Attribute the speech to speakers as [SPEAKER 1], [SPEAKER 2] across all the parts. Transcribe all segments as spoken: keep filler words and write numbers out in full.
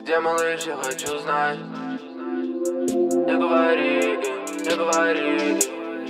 [SPEAKER 1] где малыш, я хочу знать. Не говори им, не говори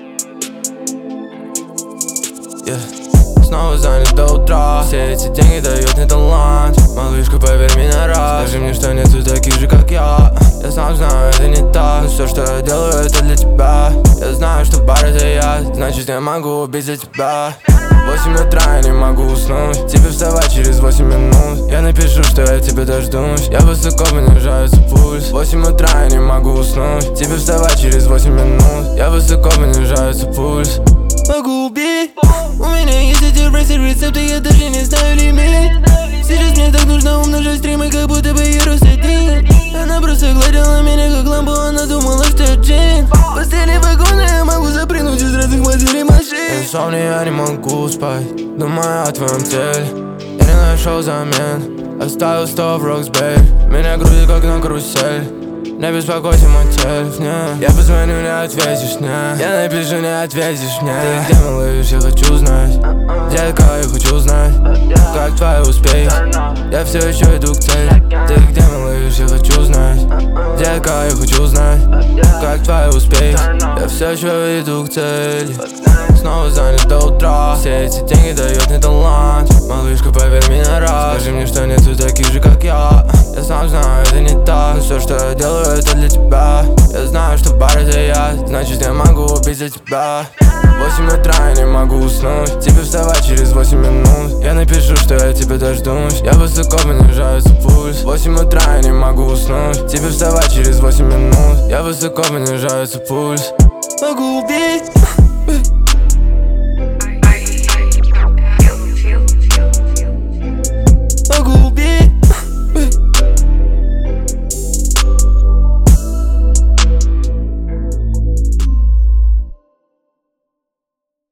[SPEAKER 1] им. yeah. Снова занят до утра. Все эти деньги дают мне талант. Малышка, поверь мне на раз. Скажи мне, что нету таких же, как я. Я сам знаю, это не так. Но все, что я делаю, это для тебя. Я знаю, что бар это я. Значит, я могу убить за тебя. Восемь утра, я не могу уснуть. Тебе вставать через восемь минут. Я напишу, что я тебе дождусь. Я высоко, понижается пульс. Восемь утра, я не могу уснуть. Тебе вставать через восемь минут. Я высоко, понижается пульс. Могу убить. У меня есть эти рецепты, я даже не знаю лимит. Сейчас мне так нужно умножать стримы, как будто бы я рос один. Она просто гладила меня как лампу, она думала, что я джин. В постели вагона я могу запрыгнуть из разных моделей машин. Инсомния, я не могу спать, думаю о твоем теле. Я не нашел замен, оставил сто в Роксбей. Меня грузит как на карусель. Не беспокойся, мой телефон. Я позвоню, не ответишь, не. Я напишу, не ответишь мне. Ты где, малыш, я хочу знать. Детка, я хочу знать, как твои успехи. Я все еще иду к цели. Ты где, малыш, я хочу знать. Детка, я хочу знать, как твои успехи. Я все еще иду к цели. Снова занят до утра. Все эти деньги дают мне талант. Малышка, поверь мне на раз. Скажи мне, что нету таких же, как я. Я сам знаю, это не так. Но все, что я делаю, это для тебя. Я знаю, что бар это я. Значит, я могу убить за тебя. Восемь утра, я не могу уснуть. Тебе вставать через восемь минут. Я напишу, что я тебе дождусь. Я высоко, понижается пульс. Восемь утра, я не могу уснуть. Тебе вставать через восемь минут. Я высоко, понижается пульс. Могу убить.